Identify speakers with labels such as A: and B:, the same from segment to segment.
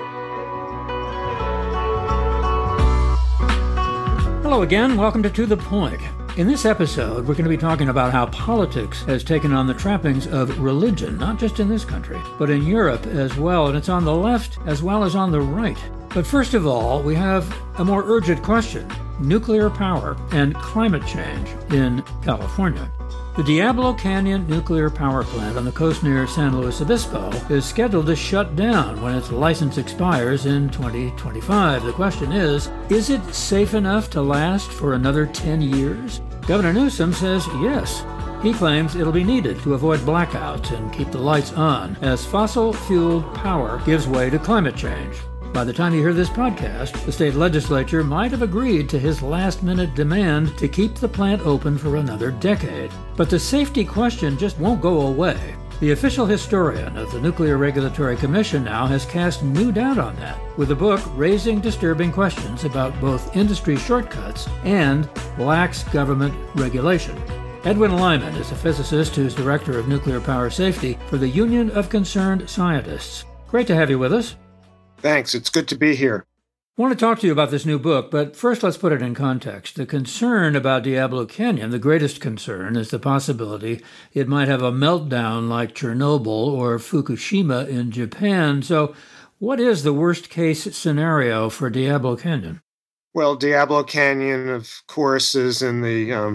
A: Hello again. Welcome to The Point. In this episode, we're going to be talking about how politics has taken on the trappings of religion, not just in this country, but in Europe as well, and it's on the left as well as on the right. But first of all, we have a more urgent question: nuclear power and climate change in California. The Diablo Canyon nuclear power plant on the coast near San Luis Obispo is scheduled to shut down when its license expires in 2025. The question is it safe enough to last for another 10 years? Governor Newsom says yes. He claims it'll be needed to avoid blackouts and keep the lights on as fossil-fueled power gives way to climate change. By the time you hear this podcast, the state legislature might have agreed to his last-minute demand to keep the plant open for another decade. But the safety question just won't go away. The official historian of the Nuclear Regulatory Commission now has cast new doubt on that, with a book raising disturbing questions about both industry shortcuts and lax government regulation. Edwin Lyman is a physicist who's director of nuclear power safety for the Union of Concerned Scientists. Great to have you with us.
B: Thanks. It's good to be here.
A: I want to talk to you about this new book, but first let's put it in context. The concern about Diablo Canyon, the greatest concern, is the possibility it might have a meltdown like Chernobyl or Fukushima in Japan. So what is the worst-case scenario for Diablo Canyon?
B: Well, Diablo Canyon, of course, is in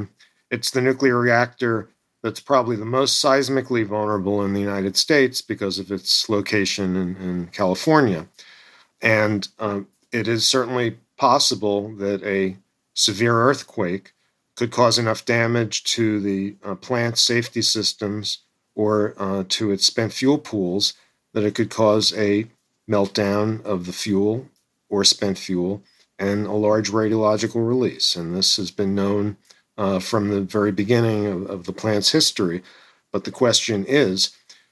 B: it's the nuclear reactor that's probably the most seismically vulnerable in the United States because of its location in California. And it is certainly possible that a severe earthquake could cause enough damage to the plant safety systems or to its spent fuel pools that it could cause a meltdown of the fuel or spent fuel and a large radiological release. And this has been known from the very beginning of the plant's history. But the question is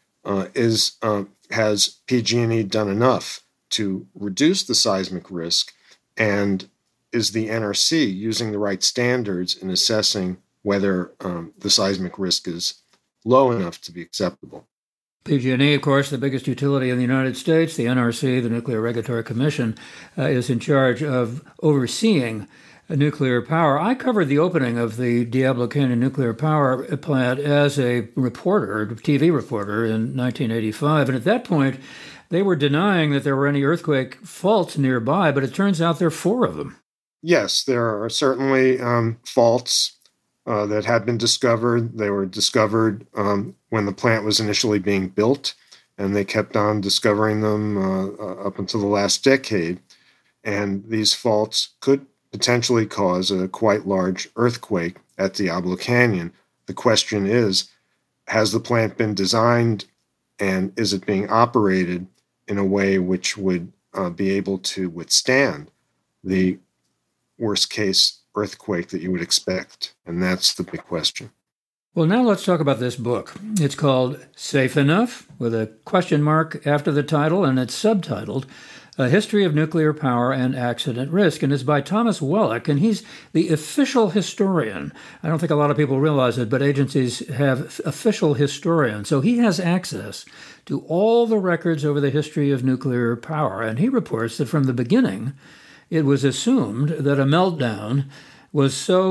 B: has PG&E done enough to reduce the seismic risk, and is the NRC using the right standards in assessing whether the seismic risk is low enough to be acceptable?
A: PG&E, of course, the biggest utility in the United States. The NRC, the Nuclear Regulatory Commission, is in charge of overseeing nuclear power. I covered the opening of the Diablo Canyon nuclear power plant as a reporter, TV reporter, in 1985, and at that point, they were denying that there were any earthquake faults nearby, but it turns out there are 4 of them.
B: Yes, there are certainly faults that had been discovered. They were discovered when the plant was initially being built, and they kept on discovering them up until the last decade. And these faults could potentially cause a quite large earthquake at Diablo Canyon. The question is, has the plant been designed and is it being operated in a way which would be able to withstand the worst-case earthquake that you would expect? And that's the big question.
A: Well, now let's talk about this book. It's called Safe Enough, with a question mark after the title, and it's subtitled A History of Nuclear Power and Accident Risk, and it's by Thomas Wellock, and he's the official historian. I don't think a lot of people realize it, but agencies have official historians, so he has access to all the records over the history of nuclear power, and he reports that from the beginning, it was assumed that a meltdown was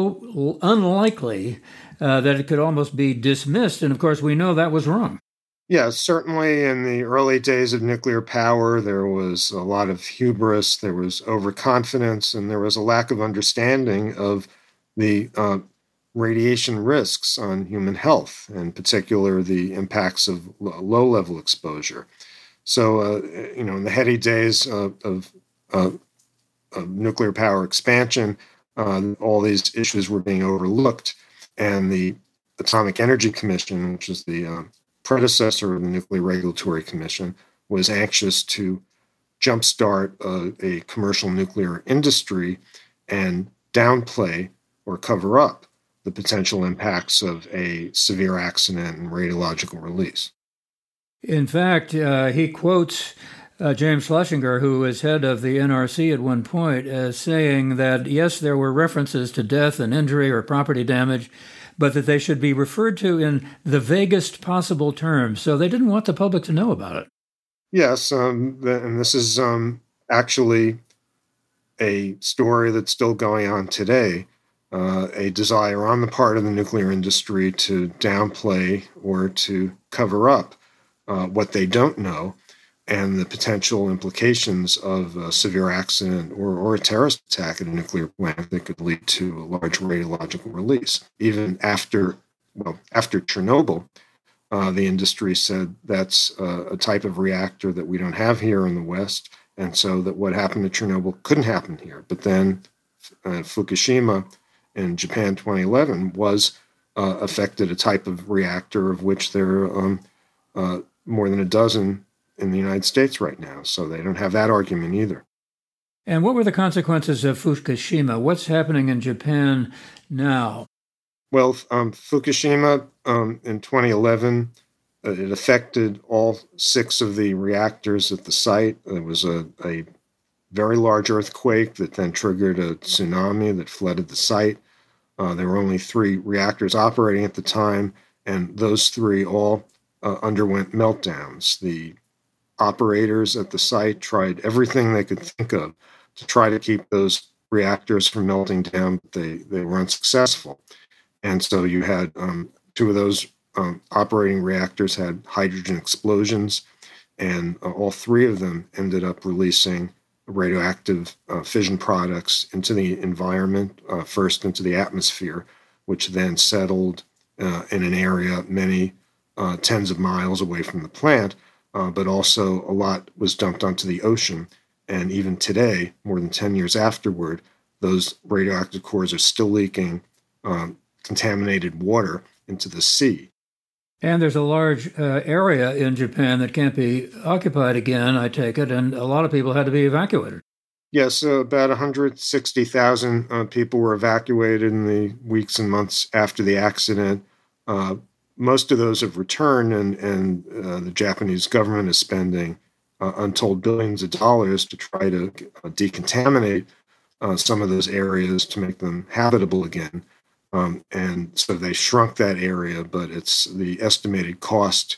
A: so unlikely that it could almost be dismissed, and of course we know that was wrong.
B: Yeah, certainly in the early days of nuclear power, there was a lot of hubris, there was overconfidence, and there was a lack of understanding of the radiation risks on human health, in particular the impacts of low-level exposure. So, in the heady days of nuclear power expansion, all these issues were being overlooked, and the Atomic Energy Commission, which is the predecessor of the Nuclear Regulatory Commission, was anxious to jumpstart a commercial nuclear industry and downplay or cover up the potential impacts of a severe accident and radiological release.
A: In fact, he quotes James Schlesinger, who was head of the NRC at one point, as saying that, yes, there were references to death and injury or property damage, but that they should be referred to in the vaguest possible terms. So they didn't want the public to know about it.
B: Yes, and this is actually a story that's still going on today, a desire on the part of the nuclear industry to downplay or to cover up what they don't know and the potential implications of a severe accident or a terrorist attack at a nuclear plant that could lead to a large radiological release. Even after Chernobyl, the industry said that's a type of reactor that we don't have here in the West, and so that what happened to Chernobyl couldn't happen here. But then Fukushima in Japan 2011 was affected a type of reactor of which there are more than a dozen in the United States right now. So they don't have that argument either.
A: And what were the consequences of Fukushima? What's happening in Japan now?
B: Well, Fukushima in 2011, it affected all 6 of the reactors at the site. There was a very large earthquake that then triggered a tsunami that flooded the site. There were only 3 reactors operating at the time, and those 3 all underwent meltdowns. The operators at the site tried everything they could think of to try to keep those reactors from melting down, but they were unsuccessful. And so you had 2 of those operating reactors had hydrogen explosions, and all 3 of them ended up releasing radioactive fission products into the environment, first into the atmosphere, which then settled in an area many tens of miles away from the plant, but also a lot was dumped onto the ocean. And even today, more than 10 years afterward, those radioactive cores are still leaking contaminated water into the sea.
A: And there's a large area in Japan that can't be occupied again, I take it, and a lot of people had to be evacuated.
B: Yes, about 160,000 people were evacuated in the weeks and months after the accident. Most of those have returned, and the Japanese government is spending untold billions of dollars to try to decontaminate some of those areas to make them habitable again. And so they shrunk that area, but it's the estimated cost,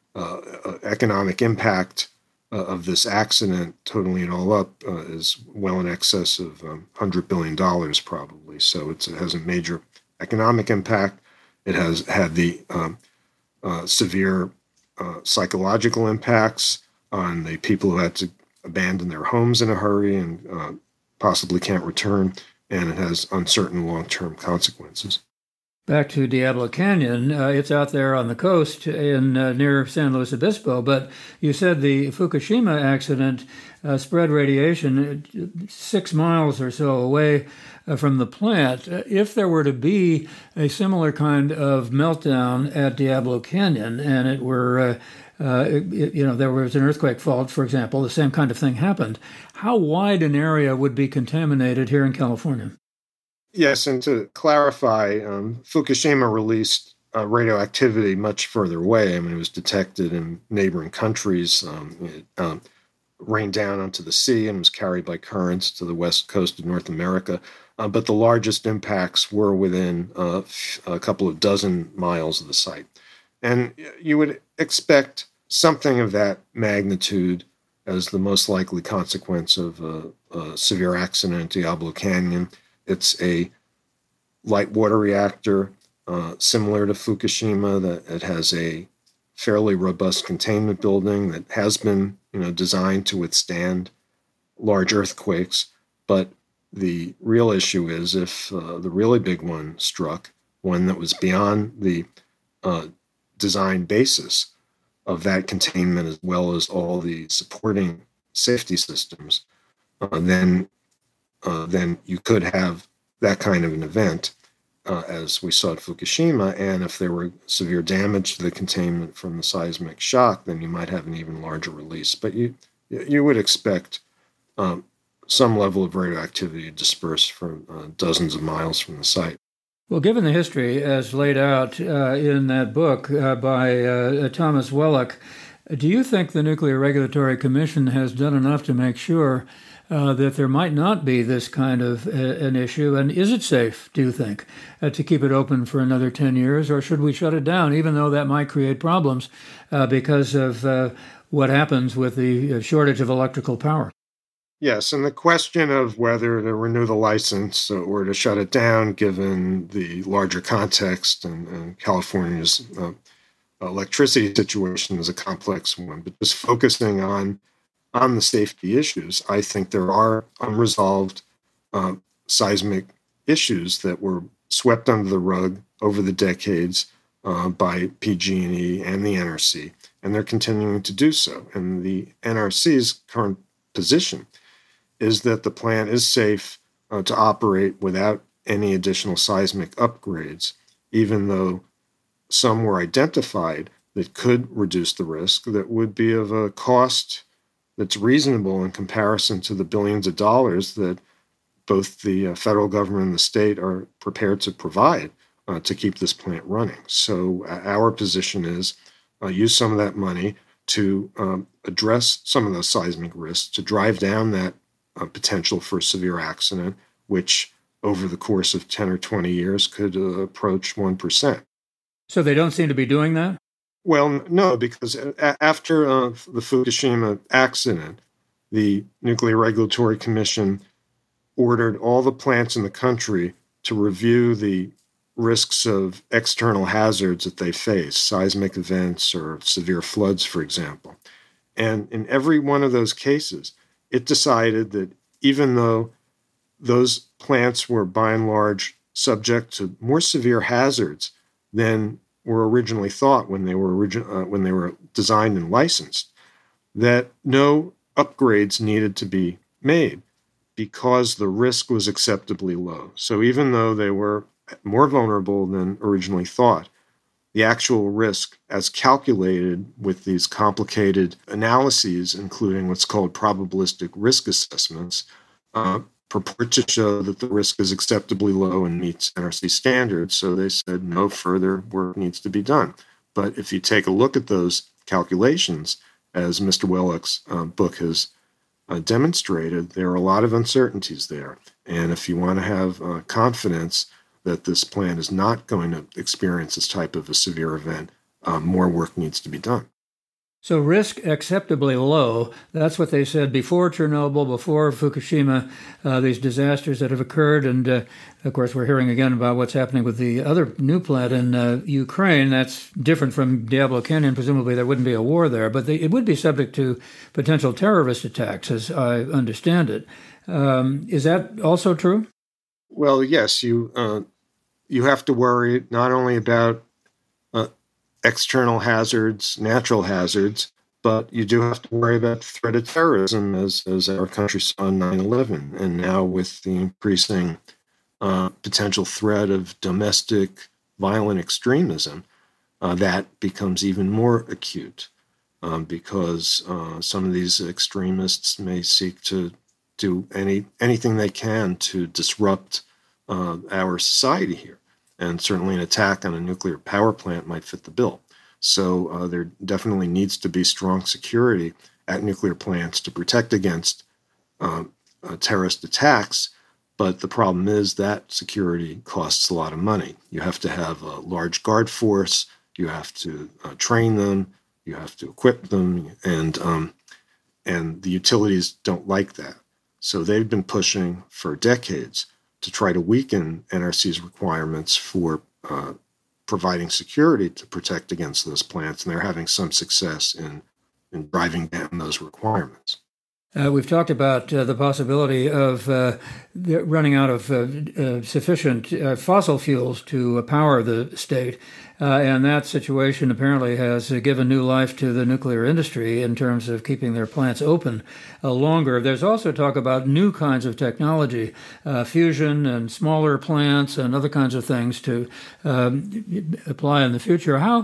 B: economic impact of this accident, totaling it all up, is well in excess of $100 billion probably. So it has a major economic impact. It has had the severe psychological impacts on the people who had to abandon their homes in a hurry and possibly can't return, and it has uncertain long-term consequences.
A: Back to Diablo Canyon, it's out there on the coast in near San Luis Obispo, but you said the Fukushima accident spread radiation 6 miles or so away from the plant. If there were to be a similar kind of meltdown at Diablo Canyon and it were, there was an earthquake fault, for example, the same kind of thing happened, how wide an area would be contaminated here in California?
B: Yes, and to clarify, Fukushima released radioactivity much further away. I mean, it was detected in neighboring countries. It rained down onto the sea and was carried by currents to the west coast of North America. But the largest impacts were within a couple of dozen miles of the site. And you would expect something of that magnitude as the most likely consequence of a severe accident at Diablo Canyon. It's a light water reactor similar to Fukushima. That it has a fairly robust containment building that has been, designed to withstand large earthquakes. But the real issue is if the really big one struck, one that was beyond the design basis of that containment as well as all the supporting safety systems, then you could have that kind of an event, as we saw at Fukushima. And if there were severe damage to the containment from the seismic shock, then you might have an even larger release. But you would expect some level of radioactivity to disperse from dozens of miles from the site.
A: Well, given the history as laid out in that book by Thomas Wellock, do you think the Nuclear Regulatory Commission has done enough to make sure that there might not be this kind of an issue? And is it safe, do you think, to keep it open for another 10 years? Or should we shut it down, even though that might create problems because of what happens with the shortage of electrical power.
B: Yes, and the question of whether to renew the license or to shut it down, given the larger context and California's electricity situation, is a complex one. But just focusing on the safety issues, I think there are unresolved seismic issues that were swept under the rug over the decades by PG&E and the NRC, and they're continuing to do so. And the NRC's current position is that the plant is safe to operate without any additional seismic upgrades, even though some were identified that could reduce the risk, that would be of a cost that's reasonable in comparison to the billions of dollars that both the federal government and the state are prepared to provide to keep this plant running. So our position is use some of that money to address some of those seismic risks, to drive down that potential for severe accident, which over the course of 10 or 20 years could approach 1%.
A: So they don't seem to be doing that?
B: Well, no, because after the Fukushima accident, the Nuclear Regulatory Commission ordered all the plants in the country to review the risks of external hazards that they face, seismic events or severe floods, for example. And in every one of those cases, it decided that even though those plants were by and large subject to more severe hazards than were originally thought when they were designed and licensed, that no upgrades needed to be made because the risk was acceptably low. So even though they were more vulnerable than originally thought, the actual risk as calculated with these complicated analyses, including what's called probabilistic risk assessments, purport to show that the risk is acceptably low and meets NRC standards. So they said no further work needs to be done. But if you take a look at those calculations, as Mr. Wellock's book has demonstrated, there are a lot of uncertainties there. And if you want to have confidence that this plant is not going to experience this type of a severe event, more work needs to be done.
A: So risk acceptably low, that's what they said before Chernobyl, before Fukushima, these disasters that have occurred. And, of course, we're hearing again about what's happening with the other new plant in Ukraine. That's different from Diablo Canyon. Presumably there wouldn't be a war there, but it would be subject to potential terrorist attacks, as I understand it. Is that also true?
B: Well, yes, you have to worry not only about external hazards, natural hazards, but you do have to worry about the threat of terrorism, as our country saw in 9/11, and now with the increasing potential threat of domestic violent extremism, that becomes even more acute because some of these extremists may seek to do anything they can to disrupt our society here. And certainly an attack on a nuclear power plant might fit the bill. So there definitely needs to be strong security at nuclear plants to protect against terrorist attacks. But the problem is that security costs a lot of money. You have to have a large guard force. You have to train them. You have to equip them. And the utilities don't like that. So they've been pushing for decades to try to weaken NRC's requirements for providing security to protect against those plants, and they're having some success in driving down those requirements.
A: We've talked about the possibility of running out of sufficient fossil fuels to power the state, and that situation apparently has given new life to the nuclear industry in terms of keeping their plants open longer. There's also talk about new kinds of technology, fusion and smaller plants and other kinds of things to apply in the future. How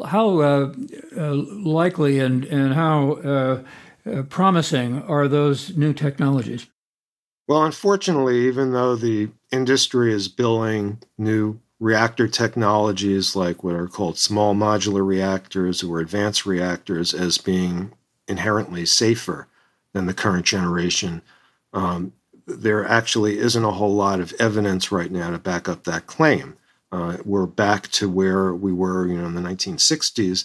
A: likely and how promising are those new technologies?
B: Well, unfortunately, even though the industry is billing new reactor technologies like what are called small modular reactors or advanced reactors as being inherently safer than the current generation, there actually isn't a whole lot of evidence right now to back up that claim. We're back to where we were, in the 1960s,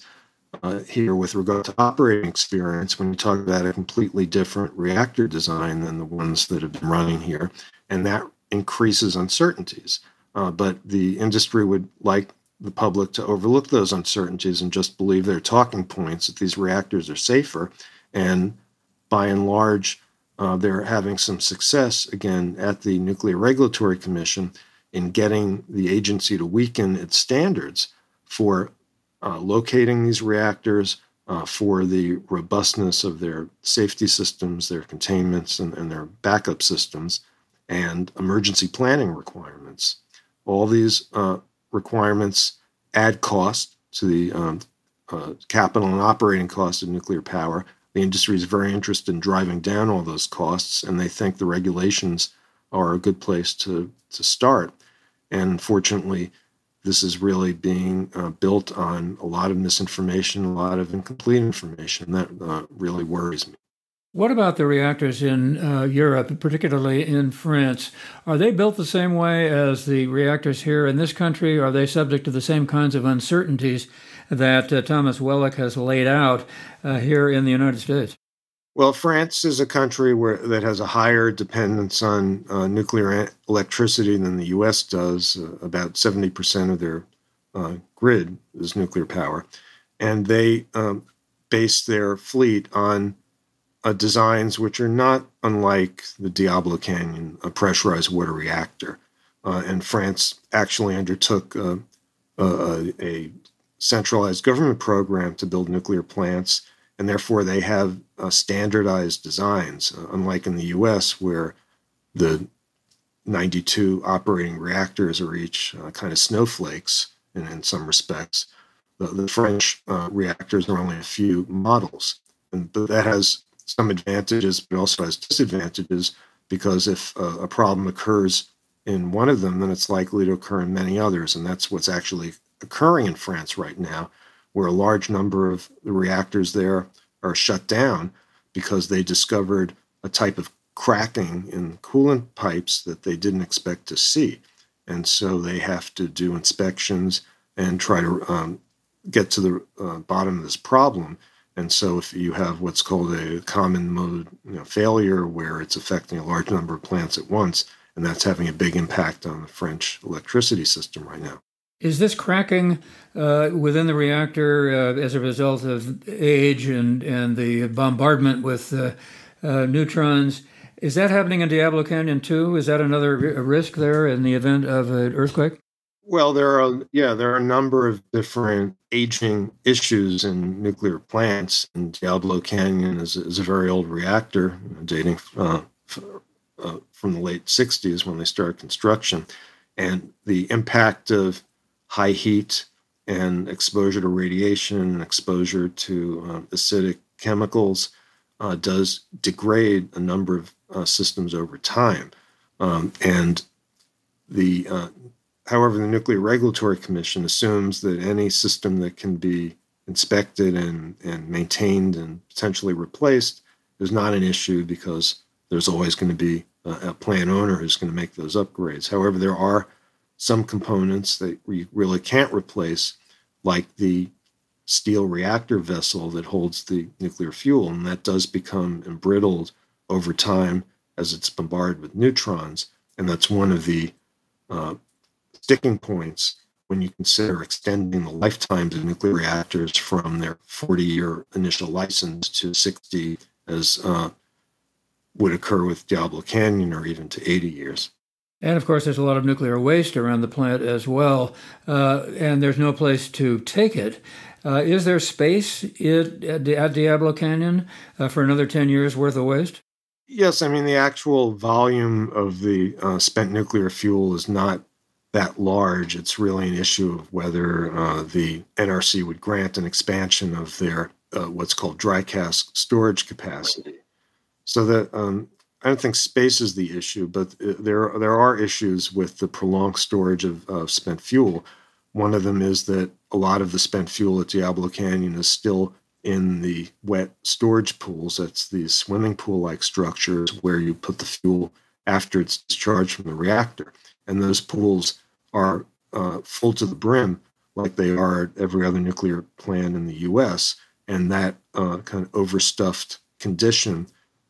B: here with regard to operating experience when you talk about a completely different reactor design than the ones that have been running here, and that increases uncertainties. But the industry would like the public to overlook those uncertainties and just believe their talking points that these reactors are safer. And by and large, they're having some success, again, at the Nuclear Regulatory Commission in getting the agency to weaken its standards for locating these reactors, for the robustness of their safety systems, their containments, and their backup systems, and emergency planning requirements. All these requirements add cost to the capital and operating cost of nuclear power. The industry is very interested in driving down all those costs, and they think the regulations are a good place to start. And unfortunately, this is really being built on a lot of misinformation, a lot of incomplete information. That really worries me.
A: What about the reactors in Europe, particularly in France? Are they built the same way as the reactors here in this country? Are they subject to the same kinds of uncertainties that Thomas Wellick has laid out here in the United States?
B: Well, France is a country that has a higher dependence on nuclear electricity than the U.S. does. About 70% of their grid is nuclear power. And they base their fleet on designs which are not unlike the Diablo Canyon, a pressurized water reactor. And France actually undertook a centralized government program to build nuclear plants, and therefore they have standardized designs, unlike in the U.S., where the 92 operating reactors are each kind of snowflakes in some respects. The French reactors are only a few models, but that has some advantages, but also has disadvantages, because if a problem occurs in one of them, then it's likely to occur in many others. And that's what's actually occurring in France right now, where a large number of the reactors there are shut down because they discovered a type of cracking in coolant pipes that they didn't expect to see. And so they have to do inspections and try to get to the bottom of this problem. And so if you have what's called a common mode failure, where it's affecting a large number of plants at once, and that's having a big impact on the French electricity system right now.
A: Is this cracking within the reactor as a result of age and the bombardment with neutrons? Is that happening in Diablo Canyon too? Is that another risk there in the event of an earthquake?
B: Well, there are a number of different aging issues in nuclear plants. And Diablo Canyon is a very old reactor, dating from the late 60s when they started construction. And the impact of high heat and exposure to radiation and exposure to acidic chemicals does degrade a number of systems over time. However, the Nuclear Regulatory Commission assumes that any system that can be inspected and maintained and potentially replaced is not an issue, because there's always going to be a plant owner who's going to make those upgrades. However, there are some components that we really can't replace, like the steel reactor vessel that holds the nuclear fuel, and that does become embrittled over time as it's bombarded with neutrons. And that's one of the sticking points when you consider extending the lifetimes of nuclear reactors from their 40-year initial license to 60, as would occur with Diablo Canyon, or even to 80 years.
A: And of course, there's a lot of nuclear waste around the plant as well, and there's no place to take it. Is there space at Diablo Canyon for another 10 years worth of waste?
B: Yes, I mean, the actual volume of the spent nuclear fuel is not that large. It's really an issue of whether the NRC would grant an expansion of their what's called dry cask storage capacity. So that I don't think space is the issue, but there are issues with the prolonged storage of spent fuel. One of them is that a lot of the spent fuel at Diablo Canyon is still in the wet storage pools. That's these swimming pool-like structures where you put the fuel after it's discharged from the reactor. And those pools are full to the brim like they are at every other nuclear plant in the U.S., and that kind of overstuffed condition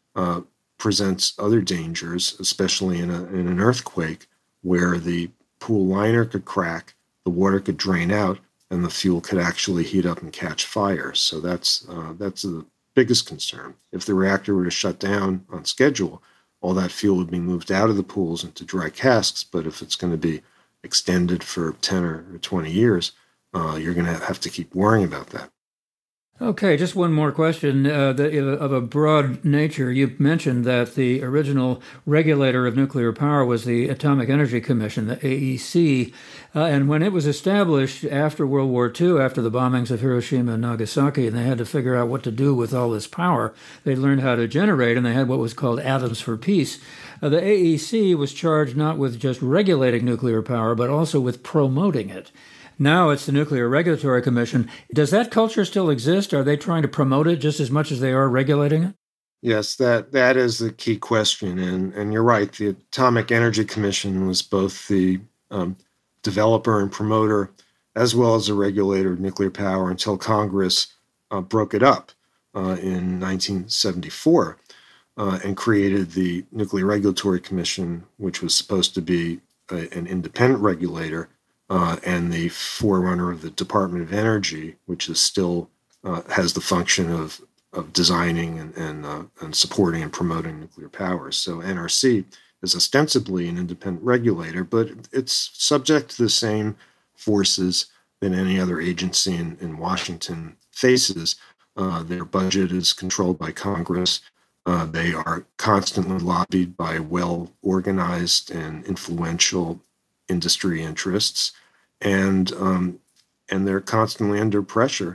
B: presents other dangers, especially in an earthquake, where the pool liner could crack, the water could drain out, and the fuel could actually heat up and catch fire. So that's the biggest concern. If the reactor were to shut down on schedule, all that fuel would be moved out of the pools into dry casks. But if it's going to be extended for 10 or 20 years, you're going to have to keep worrying about that.
A: Okay, just one more question of a broad nature. You mentioned that the original regulator of nuclear power was the Atomic Energy Commission, the AEC, and when it was established after World War II, after the bombings of Hiroshima and Nagasaki, and they had to figure out what to do with all this power, they learned how to generate, and they had what was called Atoms for Peace. The AEC was charged not with just regulating nuclear power, but also with promoting it. Now it's the Nuclear Regulatory Commission. Does that culture still exist? Are they trying to promote it just as much as they are regulating it?
B: Yes, that is the key question. And you're right. The Atomic Energy Commission was both the developer and promoter, as well as a regulator of nuclear power until Congress broke it up in 1974 and created the Nuclear Regulatory Commission, which was supposed to be an independent regulator and the forerunner of the Department of Energy, which is still has the function of designing and supporting and promoting nuclear power. So NRC is ostensibly an independent regulator, but it's subject to the same forces that any other agency in Washington faces. Their budget is controlled by Congress. They are constantly lobbied by well-organized and influential industry interests, and they're constantly under pressure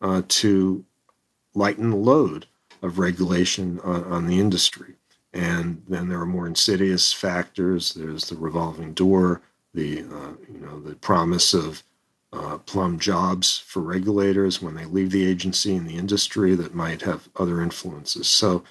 B: to lighten the load of regulation on the industry. And then there are more insidious factors. There's the revolving door, the promise of plum jobs for regulators when they leave the agency and the industry that might have other influences. So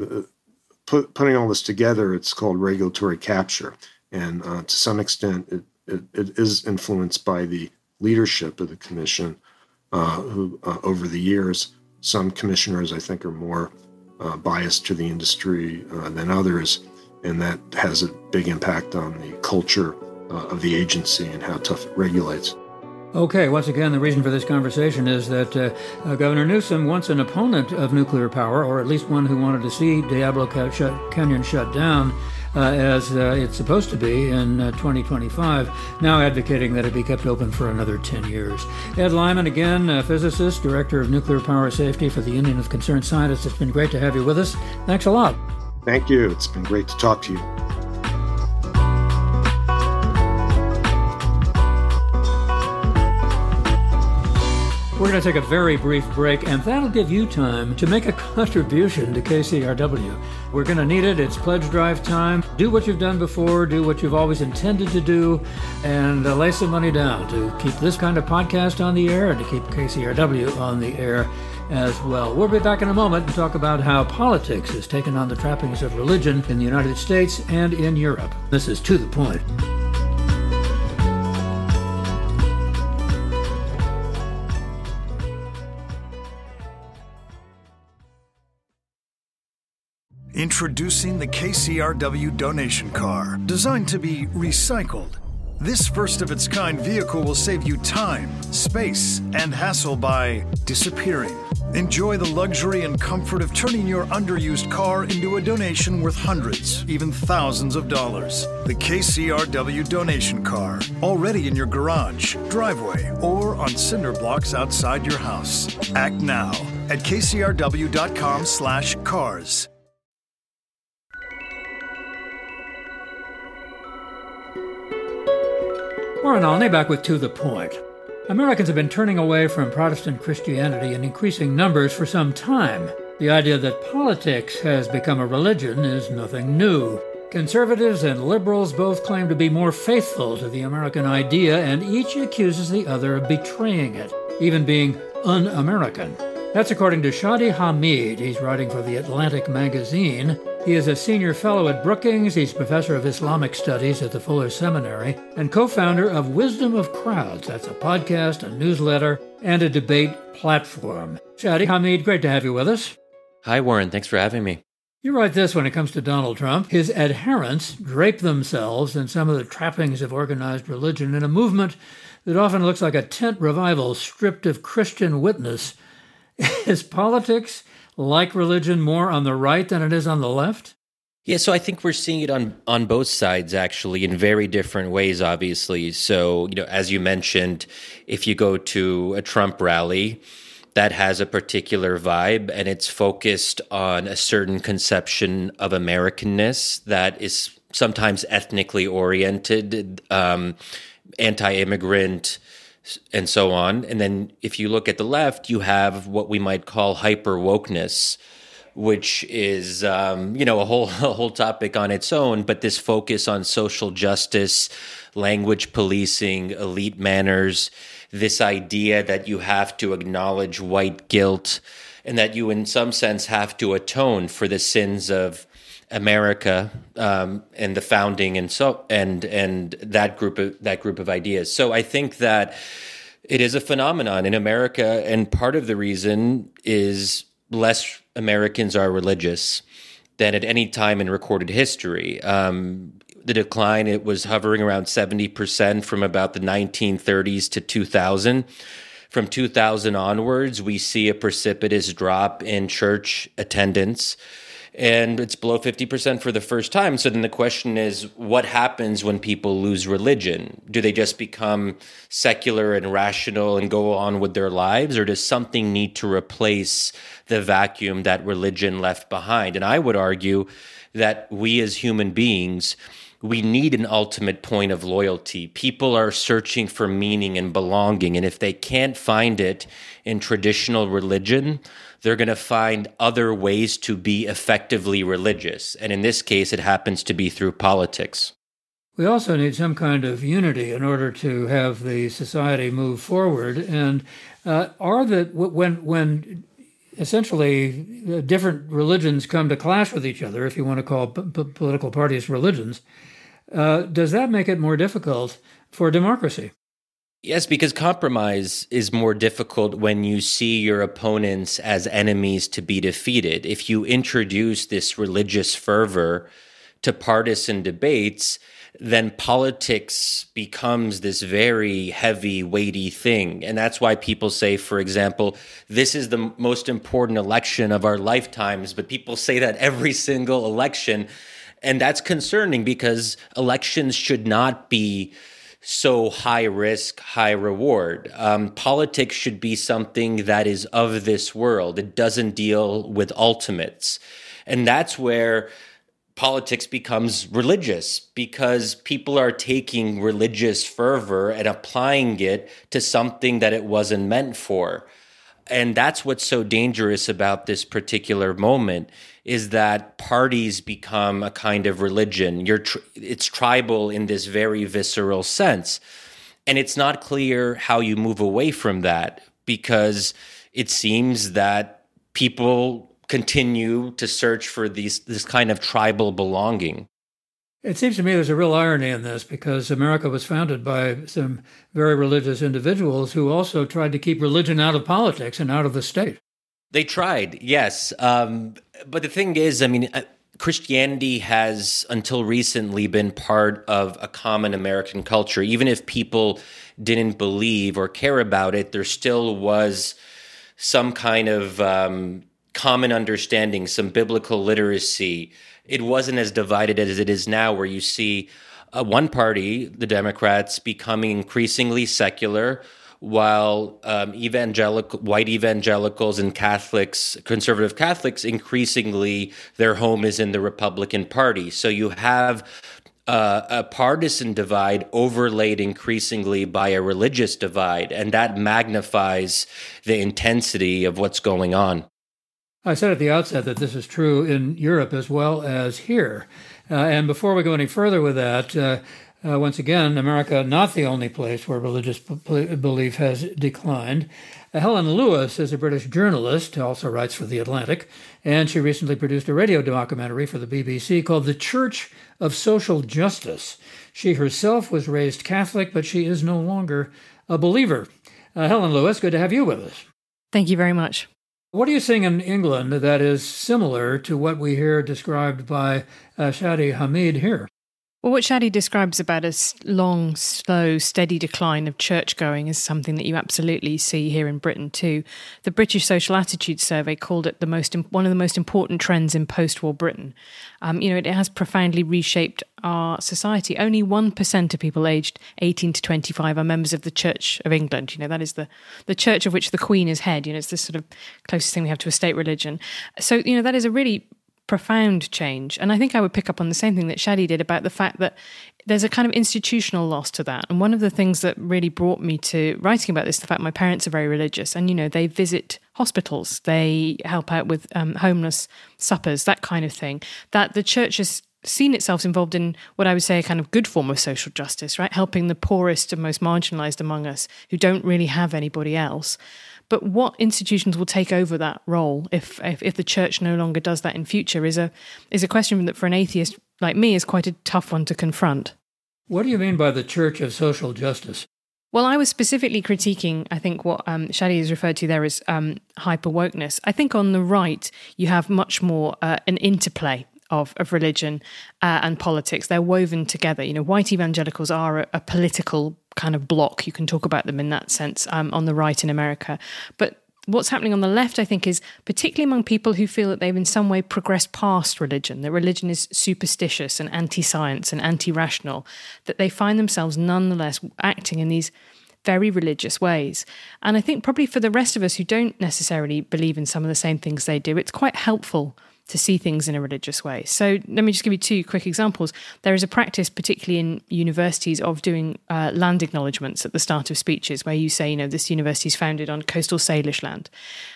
B: putting all this together, it's called regulatory capture. And to some extent, it is influenced by the leadership of the commission, who over the years, some commissioners, I think, are more biased to the industry than others, and that has a big impact on the culture of the agency and how tough it regulates.
A: Okay, once again, the reason for this conversation is that Governor Newsom, once an opponent of nuclear power, or at least one who wanted to see Diablo Canyon shut down as it's supposed to be in 2025, now advocating that it be kept open for another 10 years. Ed Lyman, again, physicist, director of nuclear power safety for the Union of Concerned Scientists. It's been great to have you with us. Thanks a lot.
B: Thank you. It's been great to talk to you.
A: We're going to take a very brief break, and that'll give you time to make a contribution to KCRW. We're going to need it. It's pledge drive time. Do what you've done before, do what you've always intended to do, and lay some money down to keep this kind of podcast on the air and to keep KCRW on the air as well. We'll be back in a moment and talk about how politics has taken on the trappings of religion in the United States and in Europe. This is To the Point.
C: Introducing the KCRW donation car, designed to be recycled. This first-of-its-kind vehicle will save you time, space, and hassle by disappearing. Enjoy the luxury and comfort of turning your underused car into a donation worth hundreds, even thousands of dollars. The KCRW donation car, already in your garage, driveway, or on cinder blocks outside your house. Act now at kcrw.com/cars.
A: Warren Olney back with To the Point. Americans have been turning away from Protestant Christianity in increasing numbers for some time. The idea that politics has become a religion is nothing new. Conservatives and liberals both claim to be more faithful to the American idea, and each accuses the other of betraying it, even being un-American. That's according to Shadi Hamid. He's writing for The Atlantic magazine. He is a senior fellow at Brookings. He's professor of Islamic studies at the Fuller Seminary and co-founder of Wisdom of Crowds. That's a podcast, a newsletter, and a debate platform. Shadi Hamid, great to have you with us.
D: Hi, Warren. Thanks for having me.
A: You write this when it comes to Donald Trump. His adherents drape themselves in some of the trappings of organized religion in a movement that often looks like a tent revival stripped of Christian witness. Is politics, like religion, more on the right than it is on the left?
D: Yeah, so I think we're seeing it on both sides, actually, in very different ways, obviously. So, as you mentioned, if you go to a Trump rally, that has a particular vibe, and it's focused on a certain conception of Americanness that is sometimes ethnically oriented, anti-immigrant, and so on. And then if you look at the left, you have what we might call hyper-wokeness, which is, a whole topic on its own, but this focus on social justice, language policing, elite manners, this idea that you have to acknowledge white guilt and that you, in some sense, have to atone for the sins of America and the founding and that group of ideas. So I think that it is a phenomenon in America, and part of the reason is less Americans are religious than at any time in recorded history. The decline, it was hovering around 70% from about the 1930s to 2000. From 2000 onwards, we see a precipitous drop in church attendance, and it's below 50% for the first time. So then the question is, what happens when people lose religion? Do they just become secular and rational and go on with their lives, or does something need to replace the vacuum that religion left behind? And I would argue that we as human beings, we need an ultimate point of loyalty. People are searching for meaning and belonging, and if they can't find it in traditional religion, they're going to find other ways to be effectively religious. And in this case, it happens to be through politics.
A: We also need some kind of unity in order to have the society move forward. And when essentially different religions come to clash with each other, if you want to call political parties religions, does that make it more difficult for democracy?
D: Yes, because compromise is more difficult when you see your opponents as enemies to be defeated. If you introduce this religious fervor to partisan debates, then politics becomes this very heavy, weighty thing. And that's why people say, for example, this is the most important election of our lifetimes, but people say that every single election. And that's concerning because elections should not be so high risk, high reward. Politics should be something that is of this world. It doesn't deal with ultimates. And that's where politics becomes religious, because people are taking religious fervor and applying it to something that it wasn't meant for. And that's what's so dangerous about this particular moment, is that parties become a kind of religion. It's tribal in this very visceral sense. And it's not clear how you move away from that, because it seems that people continue to search for this kind of tribal belonging.
A: It seems to me there's a real irony in this, because America was founded by some very religious individuals who also tried to keep religion out of politics and out of the state.
D: They tried, yes. But the thing is, Christianity has, until recently, been part of a common American culture. Even if people didn't believe or care about it, there still was some kind of common understanding, some biblical literacy. It wasn't as divided as it is now, where you see one party, the Democrats, becoming increasingly secular, while white evangelicals and Catholics, conservative Catholics, increasingly their home is in the Republican Party. So you have a partisan divide overlaid increasingly by a religious divide, and that magnifies the intensity of what's going on.
A: I said at the outset that this is true in Europe as well as here. And before we go any further with that, Once again, America not the only place where religious belief has declined. Helen Lewis is a British journalist, also writes for The Atlantic, and she recently produced a radio documentary for the BBC called The Church of Social Justice. She herself was raised Catholic, but she is no longer a believer. Helen Lewis, good to have you with us.
E: Thank you very much.
A: What are you seeing in England that is similar to what we hear described by Shadi Hamid here?
E: Well, what Shadi describes about a long, slow, steady decline of church-going is something that you absolutely see here in Britain too. The British Social Attitudes Survey called it one of the most important trends in post-war Britain. It has profoundly reshaped our society. Only 1% of people aged 18 to 25 are members of the Church of England. That is the church of which the Queen is head. It's the sort of closest thing we have to a state religion. So, that is a really profound change. And I think I would pick up on the same thing that Shadi did about the fact that there's a kind of institutional loss to that. And one of the things that really brought me to writing about this, the fact my parents are very religious and, they visit hospitals, they help out with homeless suppers, that kind of thing, that the church has seen itself involved in what I would say a kind of good form of social justice, right? Helping the poorest and most marginalized among us who don't really have anybody else. But what institutions will take over that role if the church no longer does that in future is a question that for an atheist like me is quite a tough one to confront.
A: What do you mean by the Church of Social Justice?
E: Well, I was specifically critiquing, I think, what Shadi has referred to there as hyper-wokeness. I think on the right, you have much more an interplay of religion and politics. They're woven together. White evangelicals are a political kind of block. You can talk about them in that sense on the right in America. But what's happening on the left, I think, is particularly among people who feel that they've in some way progressed past religion, that religion is superstitious and anti-science and anti-rational, that they find themselves nonetheless acting in these very religious ways. And I think probably for the rest of us who don't necessarily believe in some of the same things they do, it's quite helpful to see things in a religious way. So let me just give you two quick examples. There is a practice, particularly in universities, of doing land acknowledgements at the start of speeches where you say, this university is founded on coastal Salish land.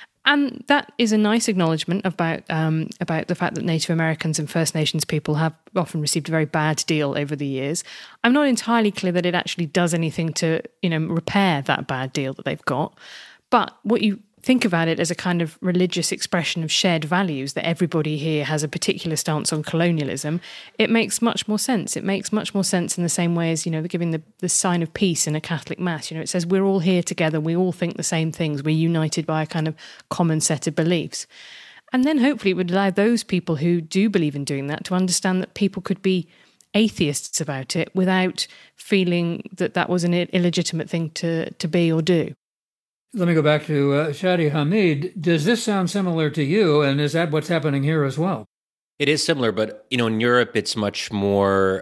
E: And that is a nice acknowledgement about the fact that Native Americans and First Nations people have often received a very bad deal over the years. I'm not entirely clear that it actually does anything to, repair that bad deal that they've got. But what you think about it as a kind of religious expression of shared values, that everybody here has a particular stance on colonialism, it makes much more sense. It makes much more sense in the same way as, giving the sign of peace in a Catholic Mass. It says we're all here together, we all think the same things, we're united by a kind of common set of beliefs. And then hopefully it would allow those people who do believe in doing that to understand that people could be atheists about it without feeling that that was an illegitimate thing to be or do.
A: Let me go back to Shadi Hamid. Does this sound similar to you, and is that what's happening here as well?
D: It is similar, but in Europe it's much more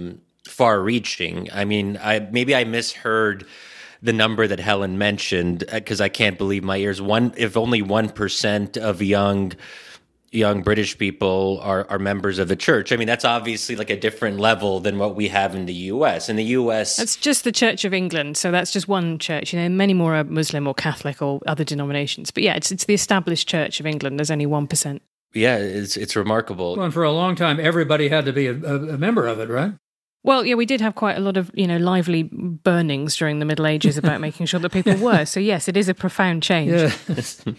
D: far-reaching. I mean, maybe I misheard the number that Helen mentioned because I can't believe my ears. If only 1% of young British people are members of the church. I mean, that's obviously like a different level than what we have in the U.S. In the U.S.,
E: that's just the Church of England, so that's just one church. Many more are Muslim or Catholic or other denominations. But yeah, it's the established Church of England. There's only 1%.
D: Yeah, it's remarkable.
A: Well, and for a long time, everybody had to be a member of it, right?
E: Well, yeah, we did have quite a lot of, lively burnings during the Middle Ages about making sure that people were. So yes, it is a profound change.
A: Yeah.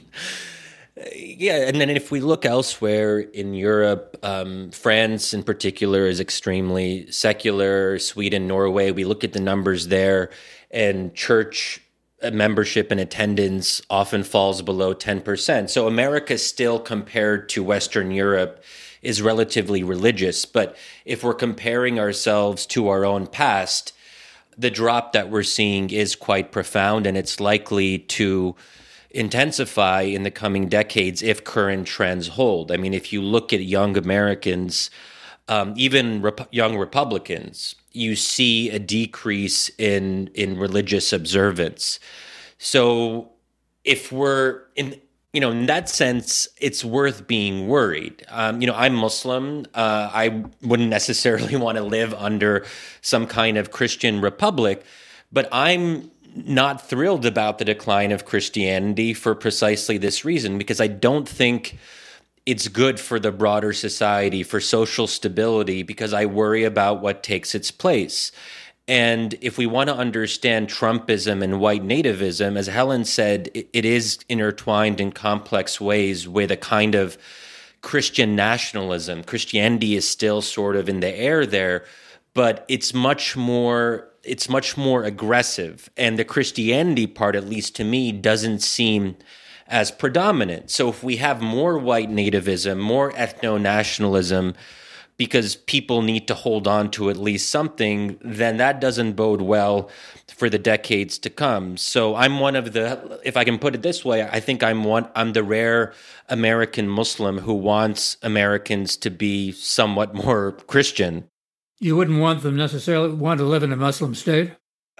D: Yeah, and then if we look elsewhere in Europe, France in particular is extremely secular, Sweden, Norway, we look at the numbers there, and church membership and attendance often falls below 10%. So America still, compared to Western Europe, is relatively religious. But if we're comparing ourselves to our own past, the drop that we're seeing is quite profound, and it's likely to intensify in the coming decades if current trends hold. I mean, if you look at young Americans, even young Republicans, you see a decrease in religious observance. So if we're in that sense, it's worth being worried. I'm Muslim. I wouldn't necessarily want to live under some kind of Christian republic, but I'm not thrilled about the decline of Christianity for precisely this reason, because I don't think it's good for the broader society, for social stability, because I worry about what takes its place. And if we want to understand Trumpism and white nativism, as Helen said, it is intertwined in complex ways with a kind of Christian nationalism. Christianity is still sort of in the air there, but it's much more aggressive. And the Christianity part, at least to me, doesn't seem as predominant. So if we have more white nativism, more ethno-nationalism, because people need to hold on to at least something, then that doesn't bode well for the decades to come. So I'm one of the, if I can put it this way, I think I'm the rare American Muslim who wants Americans to be somewhat more Christian.
A: You wouldn't want them necessarily want to live in a Muslim state?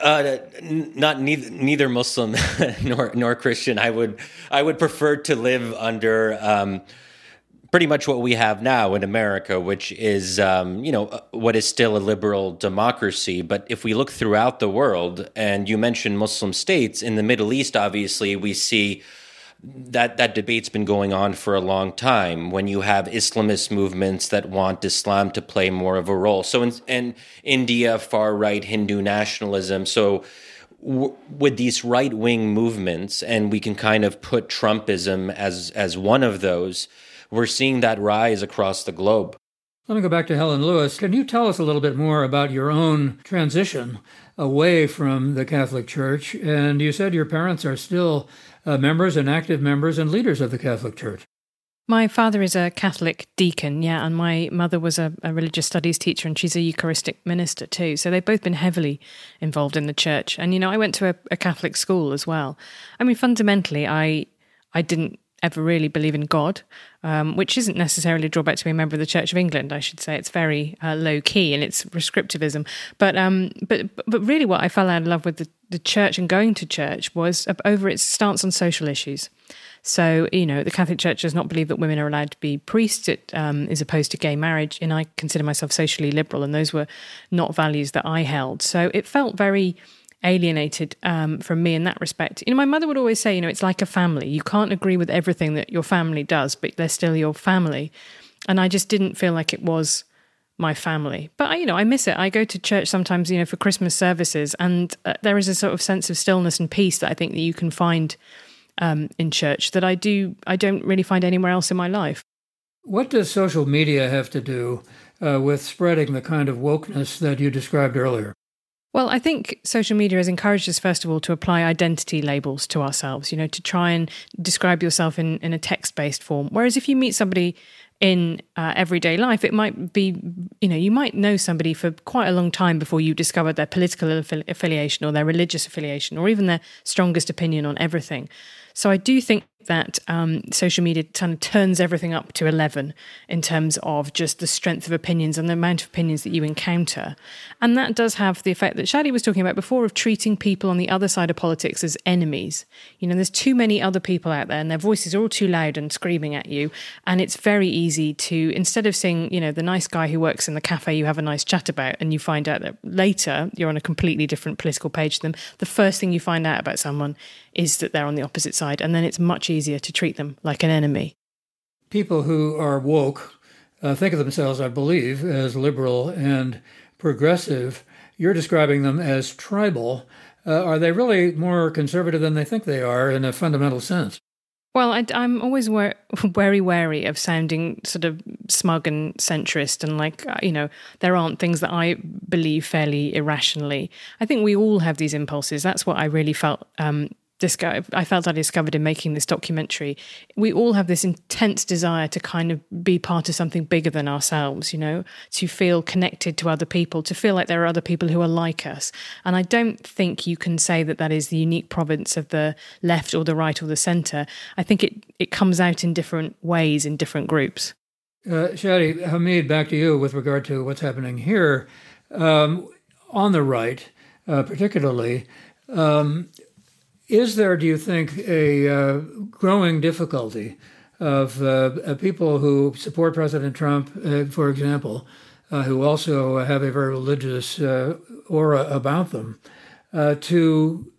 D: Neither Muslim nor Christian. I would prefer to live under pretty much what we have now in America, which is, what is still a liberal democracy. But if we look throughout the world, and you mentioned Muslim states, in the Middle East, obviously, we see that debate's been going on for a long time when you have Islamist movements that want Islam to play more of a role. So in India, far-right Hindu nationalism. So with these right-wing movements, and we can kind of put Trumpism as one of those, we're seeing that rise across the globe.
A: Let me go back to Helen Lewis. Can you tell us a little bit more about your own transition away from the Catholic Church? And you said your parents are still members and active members and leaders of the Catholic Church.
E: My father is a Catholic deacon, and my mother was a religious studies teacher, and she's a Eucharistic minister too. So they've both been heavily involved in the church. And, I went to a Catholic school as well. I mean, fundamentally, I didn't ever really believe in God, which isn't necessarily a drawback to be a member of the Church of England. I should say it's very low key in its prescriptivism. But really, what I fell out of love with the church and going to church was over its stance on social issues. So, the Catholic Church does not believe that women are allowed to be priests. It is opposed to gay marriage, and I consider myself socially liberal, and those were not values that I held. So it felt very alienated from me in that respect. My mother would always say, it's like a family. You can't agree with everything that your family does, but they're still your family. And I just didn't feel like it was my family. But, I miss it. I go to church sometimes, for Christmas services, and there is a sort of sense of stillness and peace that I think that you can find in church that I don't really find anywhere else in my life.
A: What does social media have to do with spreading the kind of wokeness that you described earlier?
E: Well, I think social media has encouraged us, first of all, to apply identity labels to ourselves, to try and describe yourself in a text-based form. Whereas if you meet somebody in everyday life, it might be, you might know somebody for quite a long time before you discovered their political affiliation or their religious affiliation or even their strongest opinion on everything. So I do think that social media kind of turns everything up to 11 in terms of just the strength of opinions and the amount of opinions that you encounter. And that does have the effect that Shadi was talking about before of treating people on the other side of politics as enemies. There's too many other people out there and their voices are all too loud and screaming at you. And it's very easy to, instead of seeing, the nice guy who works in the cafe you have a nice chat about and you find out that later you're on a completely different political page to them, the first thing you find out about someone is that they're on the opposite side. And then it's much easier to treat them like an enemy.
A: People who are woke think of themselves, I believe, as liberal and progressive. You're describing them as tribal. Are they really more conservative than they think they are in a fundamental sense?
E: Well, I'm always very wary of sounding sort of smug and centrist and there aren't things that I believe fairly irrationally. I think we all have these impulses. That's what I really felt I discovered in making this documentary. We all have this intense desire to kind of be part of something bigger than ourselves, to feel connected to other people, to feel like there are other people who are like us. And I don't think you can say that that is the unique province of the left or the right or the centre. I think it comes out in different ways in different groups.
A: Shadi, Hamid, back to you with regard to what's happening here. On the right, particularly, is there, do you think, a growing difficulty of people who support President Trump, for example, who also have a very religious aura about them, to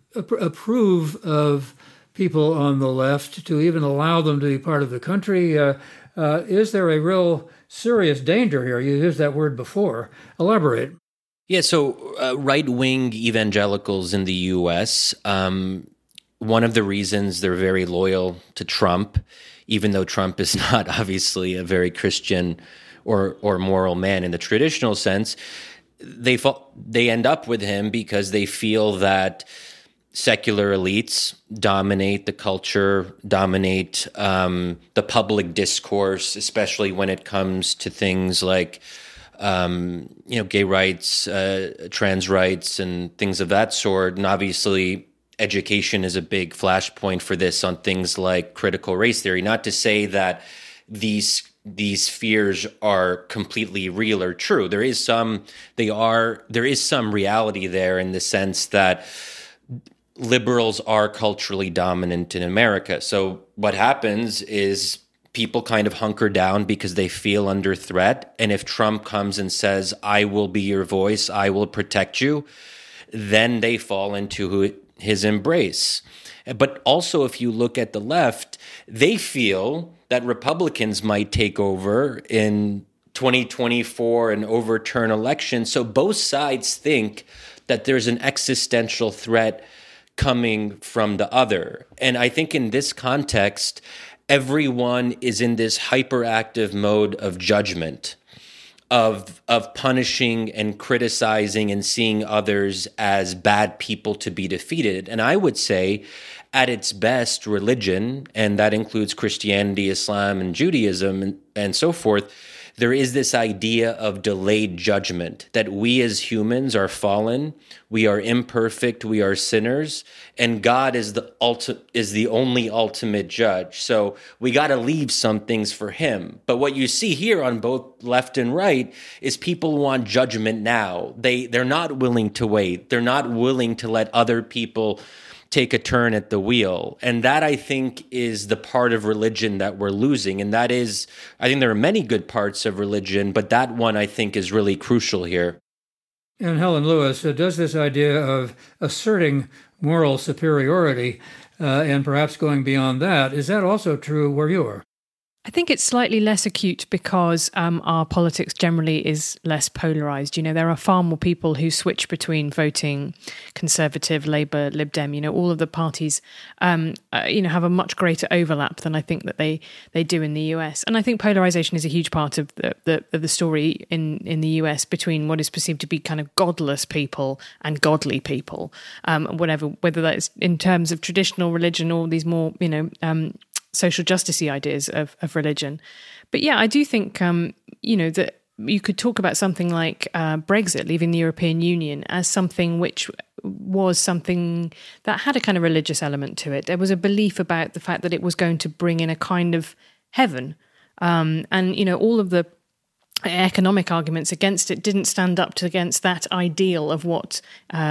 A: approve of people on the left, to even allow them to be part of the country? Is there a real serious danger here? You used that word before. Elaborate.
D: Yeah, so right-wing evangelicals in the U.S., one of the reasons they're very loyal to Trump, even though Trump is not obviously a very Christian or moral man in the traditional sense, they end up with him because they feel that secular elites dominate the culture, dominate the public discourse, especially when it comes to things like gay rights, trans rights, and things of that sort. And obviously, education is a big flashpoint for this on things like critical race theory. Not to say that these fears are completely real or true. There is some reality there in the sense that liberals are culturally dominant in America. So what happens is people kind of hunker down because they feel under threat. And if Trump comes and says, I will be your voice, I will protect you, then they fall into his embrace. But also, if you look at the left, they feel that Republicans might take over in 2024 and overturn elections. So both sides think that there's an existential threat coming from the other. And I think in this context, everyone is in this hyperactive mode of judgment, of punishing and criticizing and seeing others as bad people to be defeated. And I would say, at its best, religion, and that includes Christianity, Islam, and Judaism, and so forth, there is this idea of delayed judgment, that we as humans are fallen, we are imperfect, we are sinners, and God is the only ultimate judge. So we got to leave some things for him. But what you see here on both left and right is people want judgment now. They're not willing to wait. They're not willing to let other people take a turn at the wheel. And that, I think, is the part of religion that we're losing. And that is, I think there are many good parts of religion, but that one, I think, is really crucial here.
A: And Helen Lewis, does this idea of asserting moral superiority and perhaps going beyond that, is that also true where you are?
E: I think it's slightly less acute because our politics generally is less polarized. You know, there are far more people who switch between voting Conservative, Labour, Lib Dem. You know, all of the parties, have a much greater overlap than I think that they do in the US. And I think polarization is a huge part of the story in the US between what is perceived to be kind of godless people and godly people, whether that is in terms of traditional religion or these more, social justice-y ideas of religion. But yeah, I do think, that you could talk about something like Brexit, leaving the European Union, as something which was something that had a kind of religious element to it. There was a belief about the fact that it was going to bring in a kind of heaven. And all of the economic arguments against it didn't stand up against that ideal of what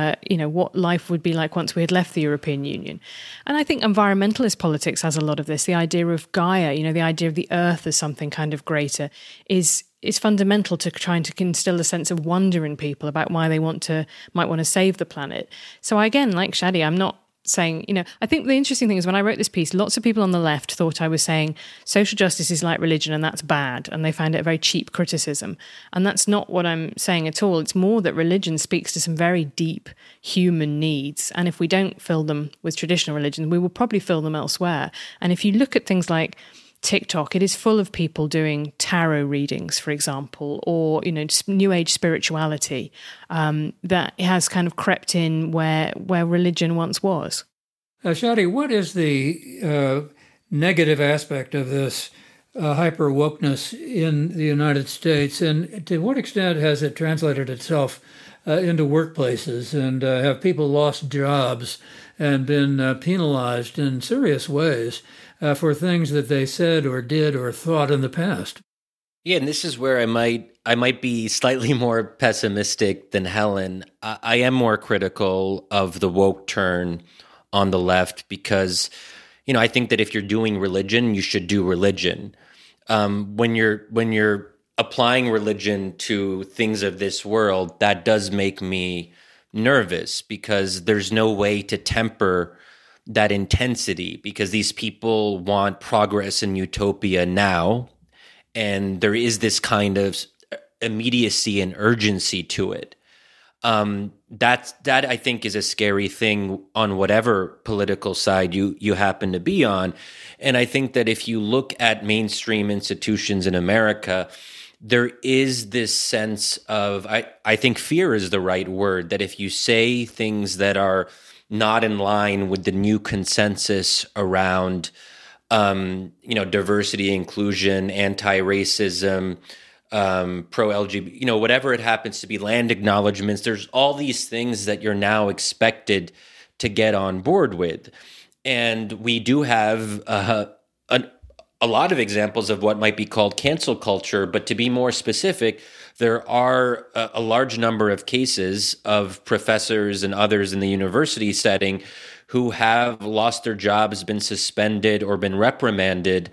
E: life would be like once we had left the European Union. And I think environmentalist politics has a lot of this. The idea of Gaia, the idea of the earth as something kind of greater is fundamental to trying to instill a sense of wonder in people about why they might want to save the planet. So again, like Shadi, I'm not saying, I think the interesting thing is when I wrote this piece, lots of people on the left thought I was saying social justice is like religion and that's bad, and they found it a very cheap criticism. And that's not what I'm saying at all. It's more that religion speaks to some very deep human needs. And if we don't fill them with traditional religion, we will probably fill them elsewhere. And if you look at things like TikTok, it is full of people doing tarot readings, for example, or new age spirituality that has kind of crept in where religion once was.
A: Shadi, what is the negative aspect of this hyper wokeness in the United States, and to what extent has it translated itself into workplaces, and have people lost jobs and been penalized in serious ways for things that they said or did or thought in the past?
D: Yeah, and this is where I might be slightly more pessimistic than Helen. I am more critical of the woke turn on the left because, I think that if you're doing religion, you should do religion. When you're applying religion to things of this world, that does make me nervous because there's no way to temper that intensity because these people want progress and utopia now. and there is this kind of immediacy and urgency to it. That I think is a scary thing on whatever political side you happen to be on. And I think that if you look at mainstream institutions in America, there is this sense of, I think fear is the right word, that if you say things that are not in line with the new consensus around, diversity, inclusion, anti-racism, pro-LGBT, whatever it happens to be, land acknowledgements, there's all these things that you're now expected to get on board with. And we do have a lot of examples of what might be called cancel culture, but to be more specific, there are a large number of cases of professors and others in the university setting who have lost their jobs, been suspended, or been reprimanded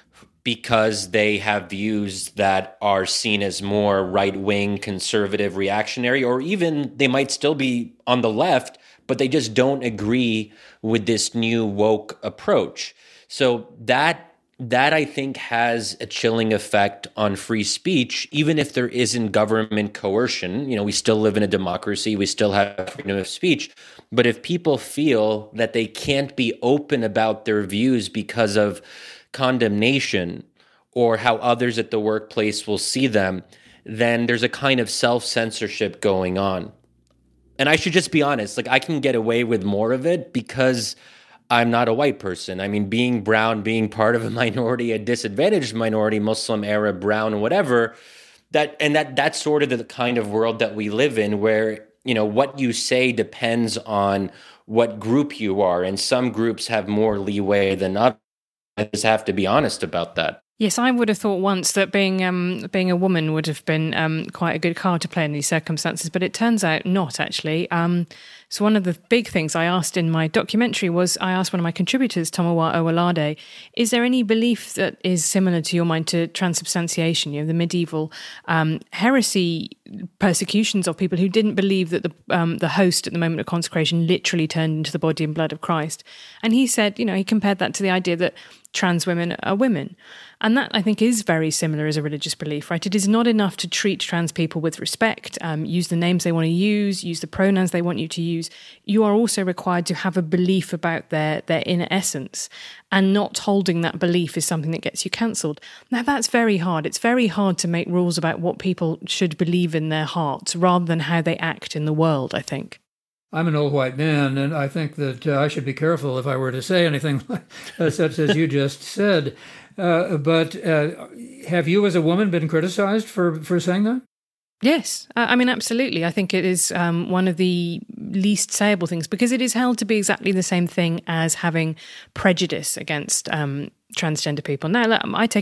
D: because they have views that are seen as more right-wing, conservative, reactionary, or even they might still be on the left, but they just don't agree with this new woke approach. So that I think has a chilling effect on free speech, even if there isn't government coercion. We still live in a democracy. We still have freedom of speech. But if people feel that they can't be open about their views because of condemnation or how others at the workplace will see them, then there's a kind of self-censorship going on. And I should just be honest, I can get away with more of it because I'm not a white person. I mean, being brown, being part of a minority, a disadvantaged minority, Muslim, Arab, brown, whatever, that's sort of the kind of world that we live in where, what you say depends on what group you are. And some groups have more leeway than others. I just have to be honest about that.
E: Yes, I would have thought once that being a woman would have been quite a good card to play in these circumstances, but it turns out not, actually. So one of the big things I asked in my documentary was, I asked one of my contributors, Tomowa Owolade, is there any belief that is similar to your mind to transubstantiation, the medieval heresy persecutions of people who didn't believe that the host at the moment of consecration literally turned into the body and blood of Christ? And he said, he compared that to the idea that trans women are women. And that, I think, is very similar as a religious belief, right? It is not enough to treat trans people with respect, use the names they want to use the pronouns they want you to use. You are also required to have a belief about their inner essence, and not holding that belief is something that gets you cancelled. Now, that's very hard. It's very hard to make rules about what people should believe in their hearts rather than how they act in the world, I think.
A: I'm an old white man, and I think that I should be careful if I were to say anything such as you just said. But have you as a woman been criticized for saying that?
E: Yes, I mean, absolutely. I think it is one of the least sayable things because it is held to be exactly the same thing as having prejudice against transgender people. Now,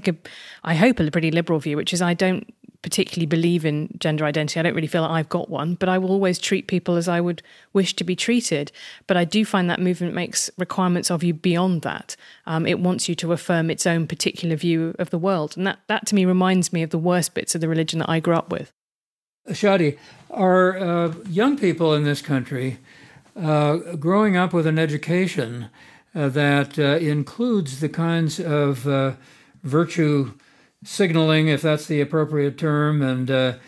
E: I hope a pretty liberal view, which is I don't particularly believe in gender identity. I don't really feel like I've got one, but I will always treat people as I would wish to be treated. But I do find that movement makes requirements of you beyond that. It wants you to affirm its own particular view of the world. And that to me reminds me of the worst bits of the religion that I grew up with.
A: Shadi, are young people in this country growing up with an education that includes the kinds of virtue signaling, if that's the appropriate term, and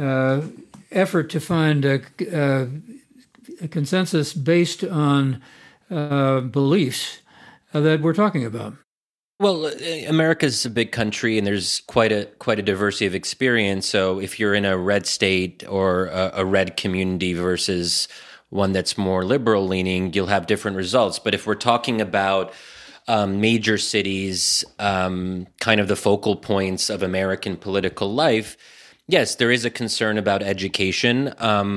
A: effort to find a consensus based on beliefs that we're talking about?
D: Well, America's a big country, and there's quite a diversity of experience. So if you're in a red state or a red community versus one that's more liberal leaning, you'll have different results. But if we're talking about major cities, kind of the focal points of American political life, yes, there is a concern about education.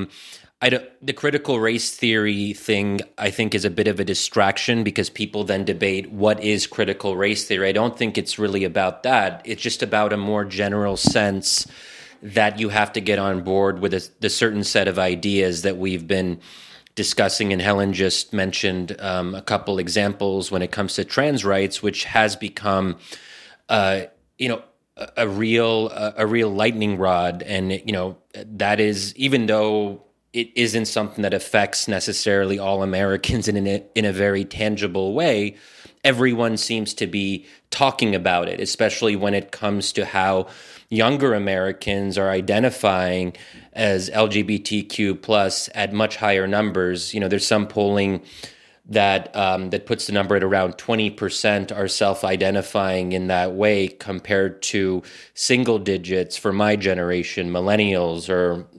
D: The critical race theory thing, I think, is a bit of a distraction because people then debate what is critical race theory. I don't think it's really about that. It's just about a more general sense that you have to get on board with the certain set of ideas that we've been discussing, and Helen just mentioned a couple examples when it comes to trans rights, which has become, a real lightning rod. And that is, even though it isn't something that affects necessarily all Americans in a very tangible way, everyone seems to be talking about it, especially when it comes to how younger Americans are identifying as LGBTQ plus at much higher numbers. You know, there's some polling that that puts the number at around 20% are self-identifying in that way, compared to single digits for my generation, millennials,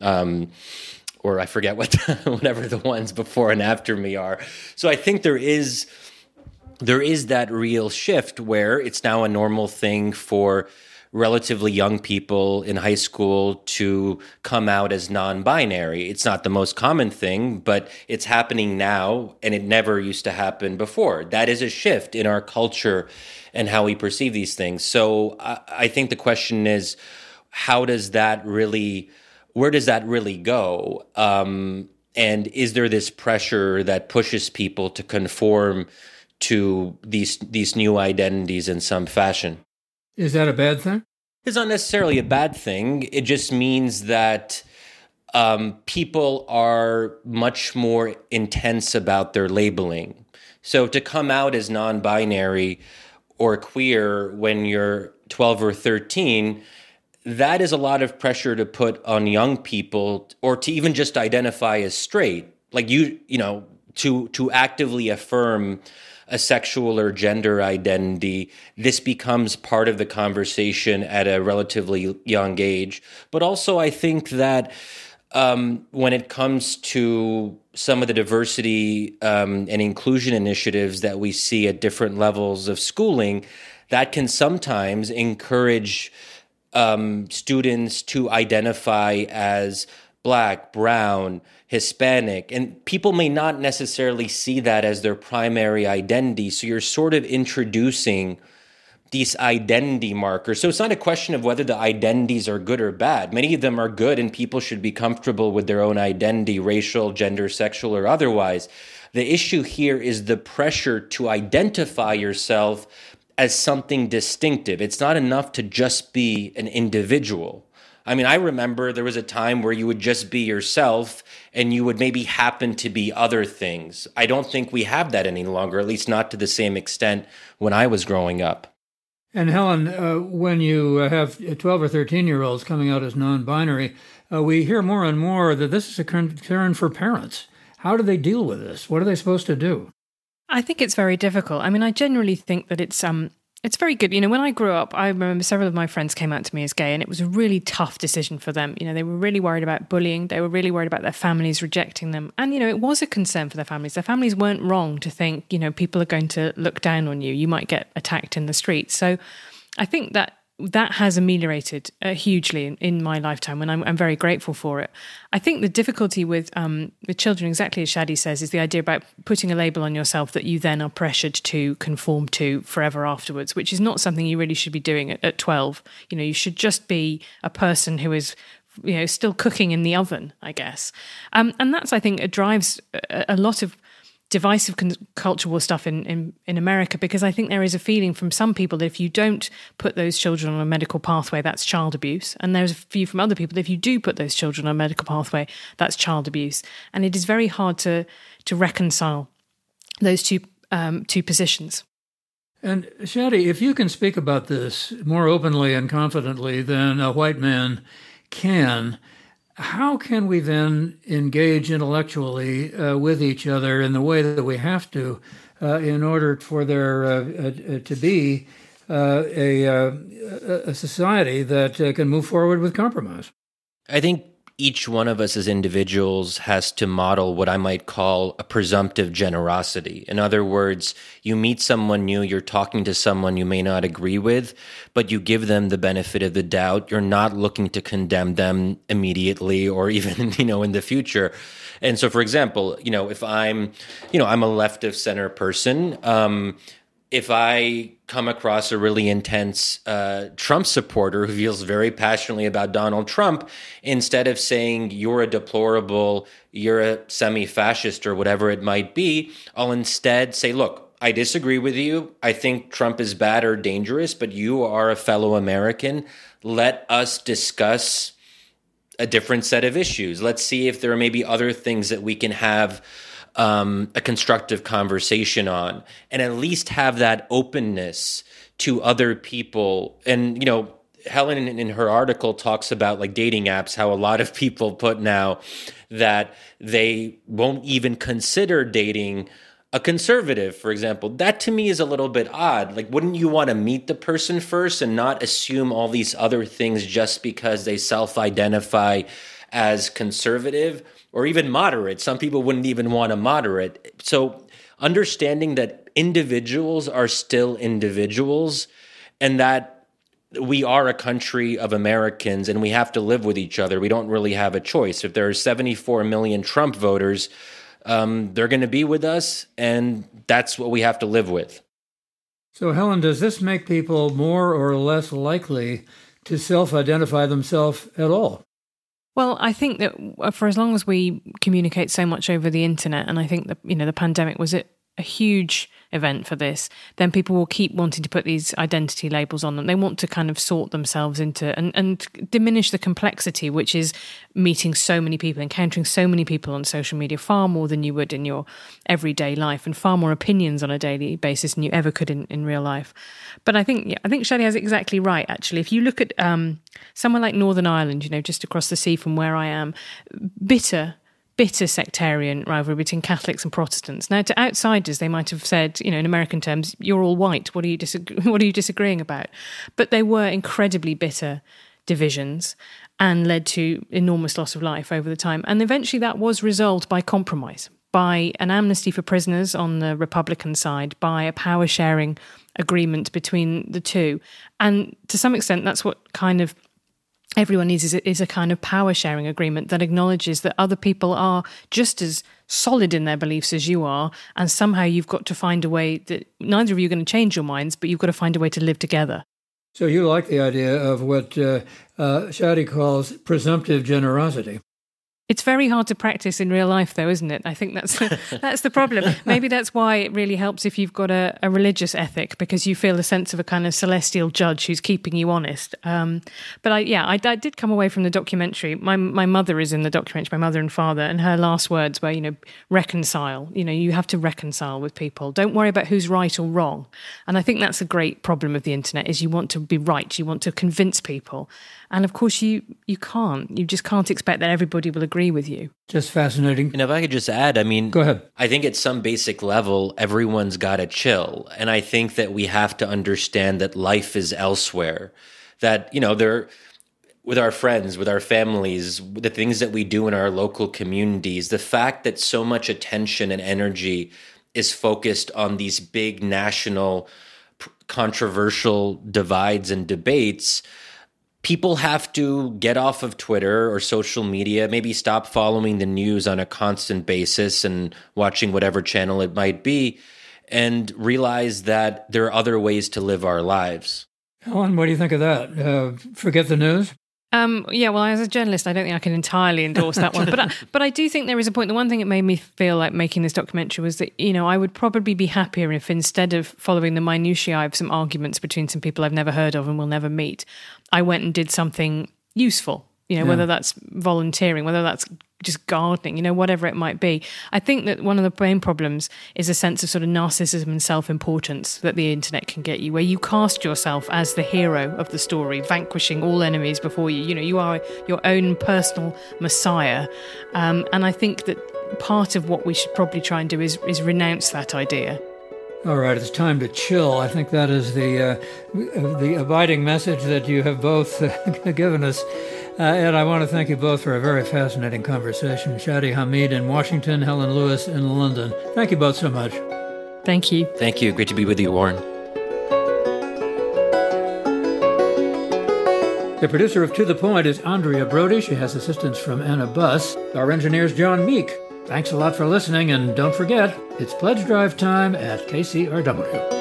D: or I forget what whatever the ones before and after me are. So I think there is that real shift where it's now a normal thing for relatively young people in high school to come out as non-binary. It's not the most common thing, but it's happening now, and it never used to happen before. That is a shift in our culture and how we perceive these things. So I think the question is, where does that really go? And is there this pressure that pushes people to conform to these new identities in some fashion?
A: Is that a bad thing?
D: It's not necessarily a bad thing. It just means that people are much more intense about their labeling. So to come out as non-binary or queer when you're 12 or 13, that is a lot of pressure to put on young people, or to even just identify as straight. Like you know, to actively affirm a sexual or gender identity, this becomes part of the conversation at a relatively young age. But also, I think that when it comes to some of the diversity and inclusion initiatives that we see at different levels of schooling, that can sometimes encourage students to identify as Black, brown, Hispanic, and people may not necessarily see that as their primary identity. So you're sort of introducing these identity markers. So it's not a question of whether the identities are good or bad. Many of them are good, and people should be comfortable with their own identity, racial, gender, sexual, or otherwise. The issue here is the pressure to identify yourself as something distinctive. It's not enough to just be an individual. I mean, I remember there was a time where you would just be yourself and you would maybe happen to be other things. I don't think we have that any longer, at least not to the same extent when I was growing up.
A: And Helen, when you have 12 or 13-year-olds coming out as non-binary, we hear more and more that this is a concern for parents. How do they deal with this? What are they supposed to do?
E: I think it's very difficult. I mean, I generally think that it's very good. You know, when I grew up, I remember several of my friends came out to me as gay, and it was a really tough decision for them. You know, they were really worried about bullying. They were really worried about their families rejecting them. And, you know, it was a concern for their families. Their families weren't wrong to think, you know, people are going to look down on you. You might get attacked in the street. So I think that has ameliorated hugely in my lifetime, and I'm very grateful for it. I think the difficulty with children, exactly as Shadi says, is the idea about putting a label on yourself that you then are pressured to conform to forever afterwards, which is not something you really should be doing at 12. You know, you should just be a person who is, you know, still cooking in the oven, I guess. And that's, I think, it drives a lot of divisive culture war stuff in America, because I think there is a feeling from some people that if you don't put those children on a medical pathway, that's child abuse. And there's a view from other people that if you do put those children on a medical pathway, that's child abuse. And it is very hard to reconcile those two positions.
A: And Shadi, if you can speak about this more openly and confidently than a white man can, how can we then engage intellectually with each other in the way that we have to in order for there to be a society that can move forward with compromise?
D: I think each one of us as individuals has to model what I might call a presumptive generosity. In other words, you meet someone new, you're talking to someone you may not agree with, but you give them the benefit of the doubt. You're not looking to condemn them immediately or even, in the future. And so, for example, if I'm a left of center person, if I come across a really intense Trump supporter who feels very passionately about Donald Trump, instead of saying you're a deplorable, you're a semi-fascist or whatever it might be, I'll instead say, look, I disagree with you. I think Trump is bad or dangerous, but you are a fellow American. Let us discuss a different set of issues. Let's see if there are maybe other things that we can have a constructive conversation on, and at least have that openness to other people. And, Helen in her article talks about like dating apps, how a lot of people put now that they won't even consider dating a conservative, for example. That to me is a little bit odd. Like, wouldn't you want to meet the person first and not assume all these other things just because they self-identify as conservative or even moderate? Some people wouldn't even want a moderate. So understanding that individuals are still individuals, and that we are a country of Americans and we have to live with each other. We don't really have a choice. If there are 74 million Trump voters, they're going to be with us, and that's what we have to live with.
A: So, Helen, does this make people more or less likely to self-identify themselves at all?
E: Well, I think that for as long as we communicate so much over the internet, and I think that, the pandemic was a huge event for this, then people will keep wanting to put these identity labels on them. They want to kind of sort themselves into and diminish the complexity, which is meeting so many people, encountering so many people on social media, far more than you would in your everyday life, and far more opinions on a daily basis than you ever could in real life. But I think Shadi has exactly right, actually. If you look at somewhere like Northern Ireland, just across the sea from where I am, bitter sectarian rivalry between Catholics and Protestants. Now, to outsiders, they might have said, in American terms, you're all white. What are you disagreeing about? But they were incredibly bitter divisions and led to enormous loss of life over the time. And eventually that was resolved by compromise, by an amnesty for prisoners on the Republican side, by a power-sharing agreement between the two. And to some extent, that's what kind of everyone needs is a kind of power-sharing agreement that acknowledges that other people are just as solid in their beliefs as you are, and somehow you've got to find a way that neither of you are going to change your minds, but you've got to find a way to live together.
A: So you like the idea of what Shadi calls presumptive generosity.
E: It's very hard to practice in real life, though, isn't it? I think that's the problem. Maybe that's why it really helps if you've got a religious ethic, because you feel a sense of a kind of celestial judge who's keeping you honest. But I did come away from the documentary. My mother is in the documentary, my mother and father, and her last words were, reconcile. You have to reconcile with people. Don't worry about who's right or wrong. And I think that's a great problem of the internet, is you want to be right. You want to convince people. And of course, you can't. You just can't expect that everybody will agree with you.
A: Just fascinating.
D: And if I could just add, go ahead. I think at some basic level, everyone's got to chill. And I think that we have to understand that life is elsewhere. That, there, with our friends, with our families, the things that we do in our local communities, the fact that so much attention and energy is focused on these big national controversial divides and debates, people have to get off of Twitter or social media, maybe stop following the news on a constant basis and watching whatever channel it might be, and realize that there are other ways to live our lives.
A: Helen, what do you think of that? Forget the news?
E: Well, as a journalist, I don't think I can entirely endorse that one. But I do think there is a point. The one thing that made me feel like making this documentary was that, I would probably be happier if, instead of following the minutiae of some arguments between some people I've never heard of and will never meet, I went and did something useful, whether that's volunteering, whether that's just gardening, whatever it might be. I think that one of the main problems is a sense of sort of narcissism and self-importance that the internet can get you, where you cast yourself as the hero of the story, vanquishing all enemies before you. You are your own personal messiah. And I think that part of what we should probably try and do is renounce that idea.
A: All right, it's time to chill. I think that is the abiding message that you have both given us. And I want to thank you both for a very fascinating conversation. Shadi Hamid in Washington, Helen Lewis in London. Thank you both so much.
E: Thank you.
D: Thank you. Great to be with you, Warren.
A: The producer of To The Point is Andrea Brody. She has assistance from Anna Buss. Our engineer is John Meek. Thanks a lot for listening, and don't forget, it's pledge drive time at KCRW.